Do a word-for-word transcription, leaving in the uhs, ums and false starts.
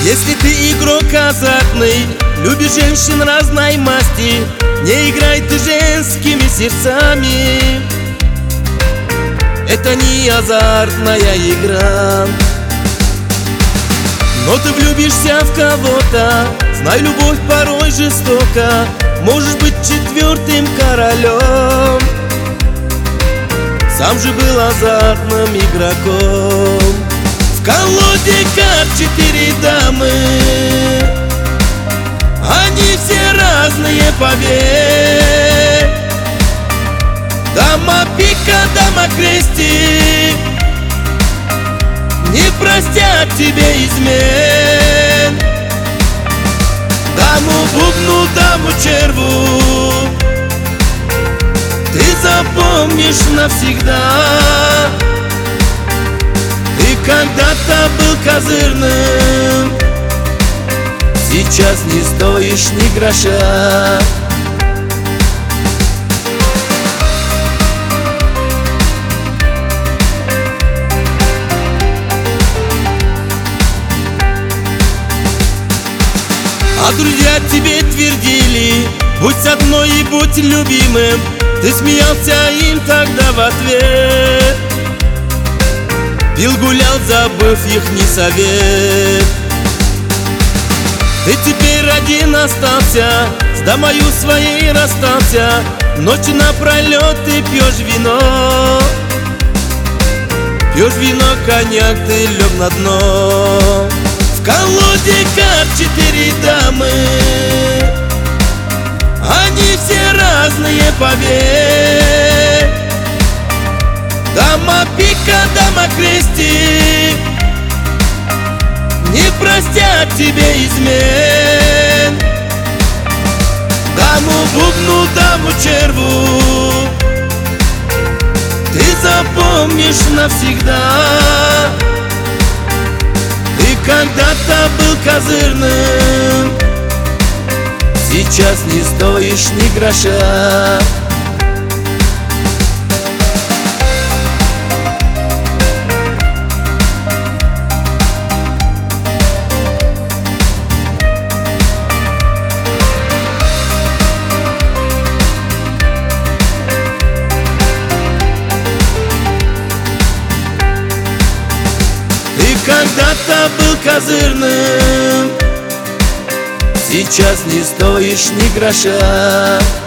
Если ты игрок азартный, любишь женщин разной масти, не играй ты женскими сердцами. Это не азартная игра. Но ты влюбишься в кого-то, знай, любовь порой жестока. Можешь быть четвертым королем. Сам же был азартным игроком. В колоде карт четыре дамы, они все разные, поверь. Дама пика, дама крестик не простят тебе измен. Даму бубну, даму черву ты запомнишь навсегда. Ты когда-то был козырным, сейчас не стоишь ни гроша. А друзья тебе твердили: будь с одной и будь любимым. Ты смеялся им тогда в ответ, пил, гулял, забыв ихний совет. Ты теперь один остался, с дамою своей расстался. Ночи напролет ты пьешь вино, пьешь вино, коньяк, ты лег на дно. В колоде карт четыре дамы, они все разные, поверь. Дама пика, дама крестик не простят тебе измен. Даму бубну, даму черву ты запомнишь навсегда. Ты когда-то был козырным, сейчас не стоишь ни гроша. Ты когда-то был козырным, сейчас не стоишь ни гроша.